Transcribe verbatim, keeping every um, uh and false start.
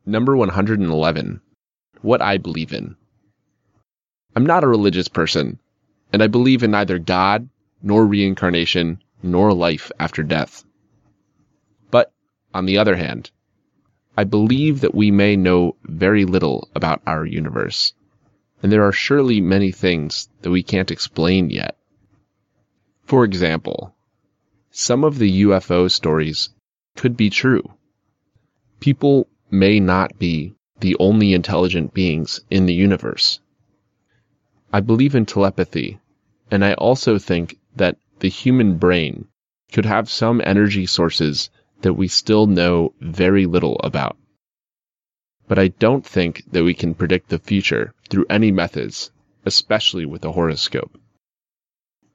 Number one hundred eleven. What I believe in. I'm not a religious person, and I believe in neither God, nor reincarnation, nor life after death. But, on the other hand, I believe that we may know very little about our universe, and there are surely many things that we can't explain yet. For example, some of the U F O stories could be true. People may not be the only intelligent beings in the universe. I believe in telepathy, and I also think that the human brain could have some energy sources that we still know very little about. But I don't think that we can predict the future through any methods, especially with a horoscope.